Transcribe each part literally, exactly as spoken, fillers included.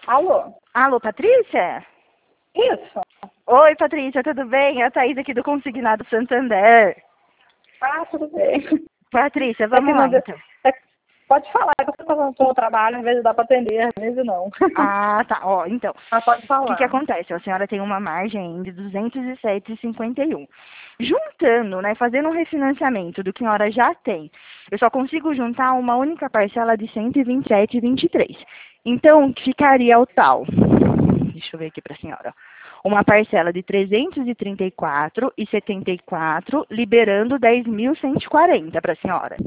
Alô? Alô, Patrícia? Isso. Oi, Patrícia, tudo bem? É a Thaís aqui do Consignado Santander. Ah, tudo bem. Patrícia, É vamos que lá não deu- então. é- Pode falar, é que você está no trabalho, às vezes dá para atender, às vezes não. Ah, tá. Ó, então, Mas pode o que que falar. acontece? A senhora tem uma margem de duzentos e sete vírgula cinquenta e um. Juntando, né, fazendo um refinanciamento do que a senhora já tem, eu só consigo juntar uma única parcela de cento e vinte e sete vírgula vinte e três. Então, ficaria o tal. Deixa eu ver aqui para a senhora. Uma parcela de trezentos e trinta e quatro vírgula setenta e quatro, liberando dez mil cento e quarenta para a senhora.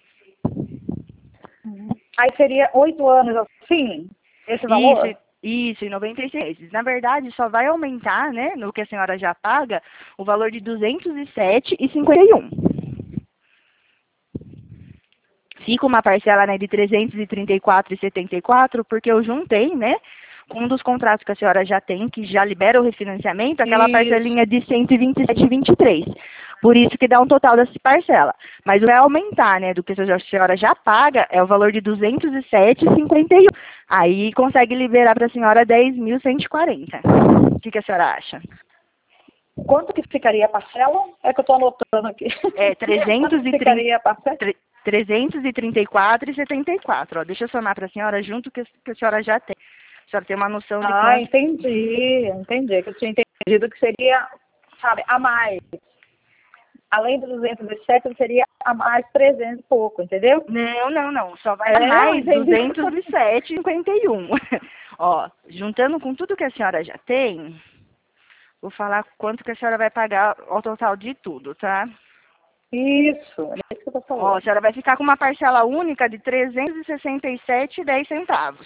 Aí seria oito anos assim, esse Isso, valor? isso, em noventa e seis meses. Na verdade, só vai aumentar, né, no que a senhora já paga, o valor de duzentos e sete vírgula cinquenta e um. Fica uma parcela, né, de trezentos e trinta e quatro vírgula setenta e quatro, porque eu juntei, né, com um dos contratos que a senhora já tem, que já libera o refinanciamento, aquela Isso. parcelinha de cento e vinte e sete vírgula vinte e três. Por isso que dá um total dessa parcela. Mas vai aumentar, né, do que a senhora já paga, é o valor de duzentos e sete vírgula cinquenta e um. Aí consegue liberar para a senhora dez mil cento e quarenta. O que, que a senhora acha? Quanto que ficaria a parcela? É que eu estou anotando aqui. É Quanto que ficaria a parcela? trezentos e trinta e quatro vírgula setenta e quatro. Ó, deixa eu somar para a senhora junto que, que a senhora já tem. A senhora tem uma noção de Ah, quanto. entendi, entendi. Que eu tinha entendido que seria, sabe, a mais. Além dos duzentos e sete, seria a mais trezentos e pouco, entendeu? Não, não, não. Só vai É, eu mais entendi. duzentos e sete vírgula cinquenta e um. Ó, juntando com tudo que a senhora já tem, vou falar quanto que a senhora vai pagar ao total de tudo, tá? Isso, é isso que eu tô Ó, a falando. senhora vai ficar com uma parcela única de trezentos e sessenta e sete vírgula dez centavos.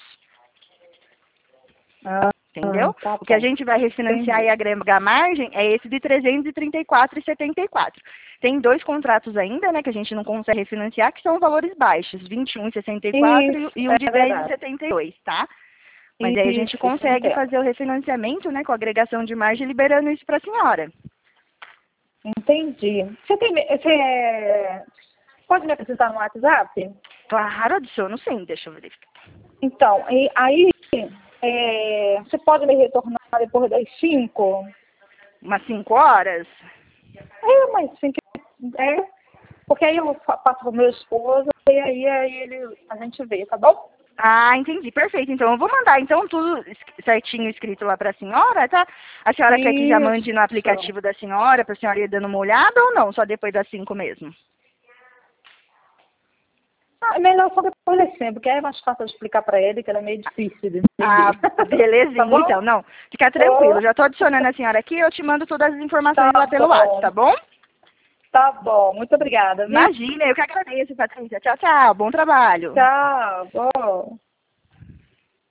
Ah, Entendeu? tá O que a bom. gente vai refinanciar Entendi. e agregar margem é esse de trezentos e trinta e quatro vírgula setenta e quatro. Tem dois contratos ainda, né, que a gente não consegue refinanciar, que são valores baixos, vinte e um vírgula sessenta e quatro Isso, e um de é dez vírgula verdade. setenta e dois, tá? Mas aí a gente Isso, isso eu consegue entendo. fazer o refinanciamento, né, com agregação de margem, liberando isso para a senhora. Entendi. Você tem, você pode me apresentar no WhatsApp? Claro, adiciono sim, deixa eu verificar. Então, e aí, é, você pode me retornar depois das cinco? Umas cinco horas? É, mas cinco, é, porque aí eu fa- passo pro meu esposo e aí, aí ele, a gente vê, tá bom? Ah, entendi, perfeito. Então eu vou mandar então tudo es- certinho escrito lá para a senhora, tá? A senhora quer que já mande no Isso. aplicativo da senhora, para a senhora ir dando uma olhada ou não? Só depois das cinco mesmo? Ah, é melhor só depois desse tempo, porque aí é mais fácil eu explicar para ele, que ele é meio difícil de Ah, entender. Tá belezinha, então. bom? Não, fica tranquilo. Já tô adicionando a senhora aqui, eu te mando todas as Tá informações lá pelo WhatsApp, bom. tá bom? Tá bom. Muito obrigada, viu? Imagina, eu que agradeço, Patrícia. Tchau, tchau. Bom trabalho. Tchau. Bom.